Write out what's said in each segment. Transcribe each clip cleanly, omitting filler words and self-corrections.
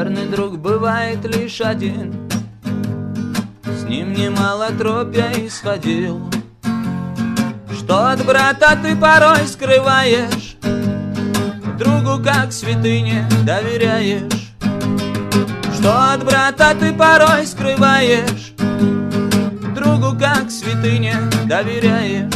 Верный друг бывает лишь один, с ним немало троп я исходил. Что от брата ты порой скрываешь, другу как святыне доверяешь. Что от брата ты порой скрываешь, другу как святыне доверяешь.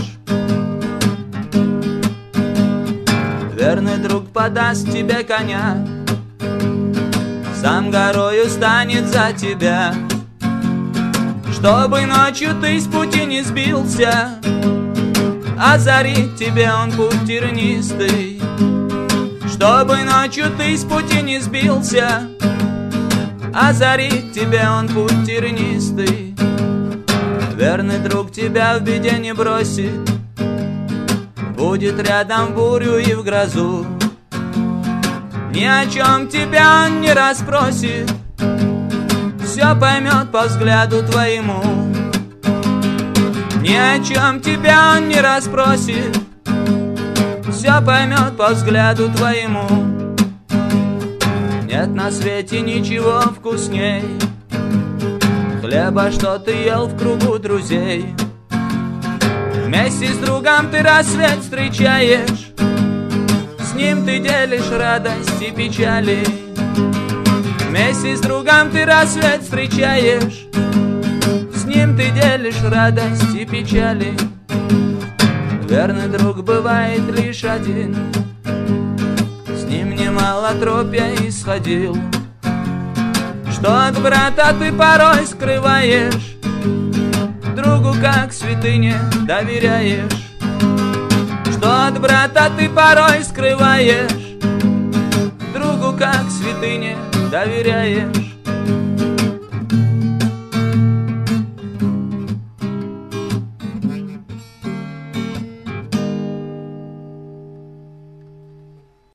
Верный друг подаст тебе коня, сам горою станет за тебя. Чтобы ночью ты с пути не сбился, озарит тебе он путь тернистый. Чтобы ночью ты с пути не сбился, озарит тебе он путь тернистый. Верный друг тебя в беде не бросит, будет рядом в бурю и в грозу. Ни о чем тебя он не расспросит, все поймет по взгляду твоему. Ни о чем тебя он не расспросит, все поймет по взгляду твоему. Нет на свете ничего вкусней хлеба, что ты ел в кругу друзей. Вместе с другом ты рассвет встречаешь, с ним ты делишь радость и печали. Вместе с другом ты рассвет встречаешь, с ним ты делишь радость и печали. Верный друг бывает лишь один, с ним немало троп я исходил. Что от брата ты порой скрываешь, другу как святыне доверяешь. Что от брата ты порой скрываешь, другу как святыне доверяешь.